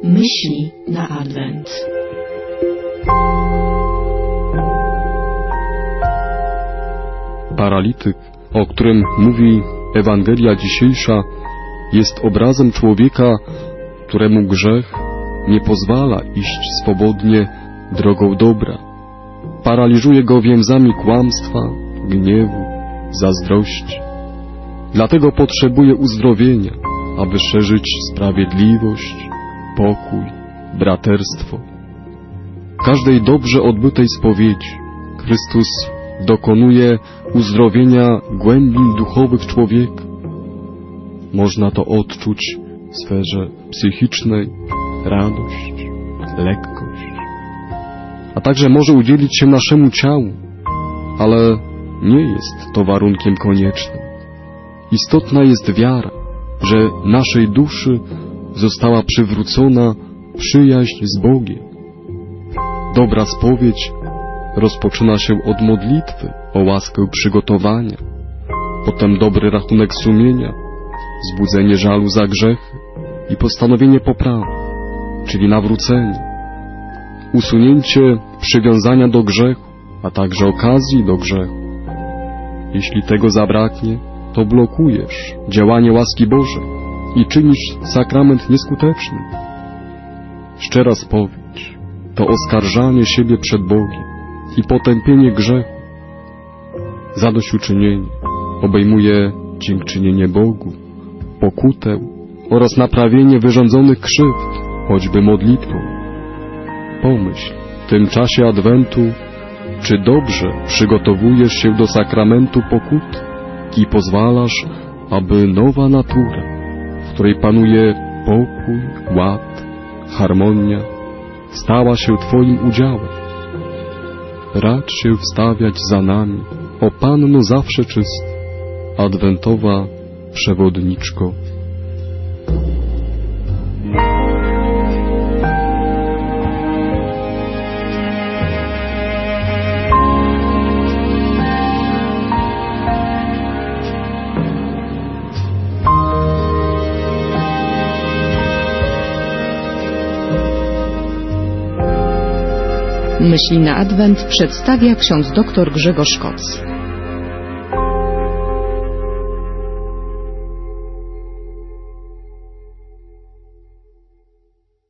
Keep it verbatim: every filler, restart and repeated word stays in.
Myśli na Adwent. Paralityk, o którym mówi Ewangelia dzisiejsza, jest obrazem człowieka, któremu grzech nie pozwala iść swobodnie drogą dobra. Paraliżuje go więzami kłamstwa, gniewu, zazdrości. Dlatego potrzebuje uzdrowienia, aby szerzyć sprawiedliwość, pokój, braterstwo. W każdej dobrze odbytej spowiedzi Chrystus dokonuje uzdrowienia głębin duchowych człowieka. Można to odczuć w sferze psychicznej, radość, lekkość, a także może udzielić się naszemu ciału, ale nie jest to warunkiem koniecznym. Istotna jest wiara, że naszej duszy została przywrócona przyjaźń z Bogiem. Dobra spowiedź rozpoczyna się od modlitwy o łaskę przygotowania, potem dobry rachunek sumienia, zbudzenie żalu za grzechy i postanowienie poprawy, czyli nawrócenie, usunięcie przywiązania do grzechu, a także okazji do grzechu. Jeśli tego zabraknie, to blokujesz działanie łaski Bożej i czynisz sakrament nieskutecznym. Szczera spowiedź to oskarżanie siebie przed Bogiem i potępienie grzechu. Zadośćuczynienie obejmuje dziękczynienie Bogu, pokutę oraz naprawienie wyrządzonych krzywd, choćby modlitwą. Pomyśl w tym czasie Adwentu, czy dobrze przygotowujesz się do sakramentu pokuty i pozwalasz, aby nowa natura, w której panuje pokój, ład, harmonia, stała się Twoim udziałem. Racz się wstawiać za nami, o Panno zawsze czysta, adwentowa przewodniczko. Myśli na Adwent przedstawia ksiądz dr Grzegorz Koc.